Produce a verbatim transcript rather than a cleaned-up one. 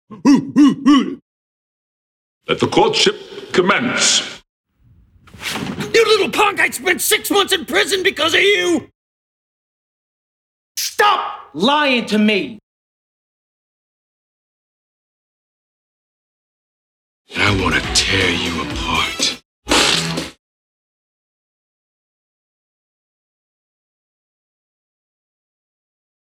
Let the courtship commence. You little punk! I spent six months in prison because of you! Stop lying to me! I want to tear you apart.